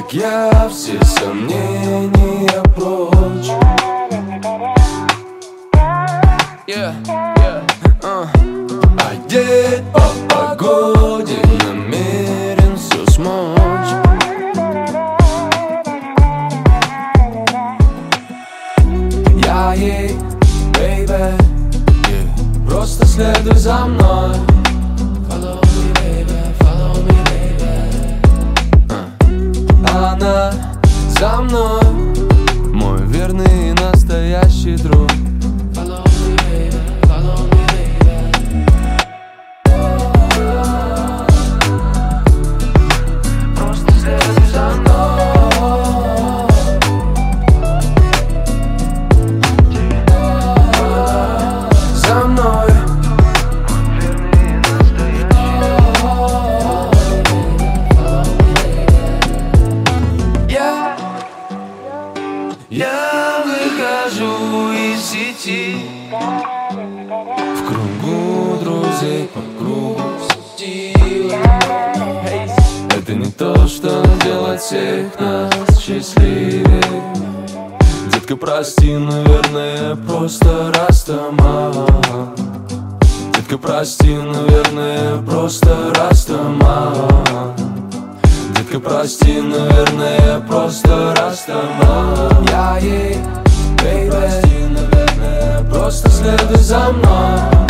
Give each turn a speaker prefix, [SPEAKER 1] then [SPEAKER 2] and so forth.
[SPEAKER 1] как я, все сомнения прочь. Одет по погоде, намерен все смочь. Я ей, baby, просто следуй за мной. Follow me, baby, follow me, baby. Она за мной, мой верный и настоящий друг. Follow me, baby, follow me, baby. Просто следуй за мной. За мной. Я выхожу из сети, в кругу друзей, по кругу сети. Это не то, что делает всех нас счастливее. Детка, прости, наверное, просто растаман. Детка, прости, наверное, просто растаман. Детка, прости, наверное, просто растаман. Я ей, baby, прости, наверное, просто следуй за мной.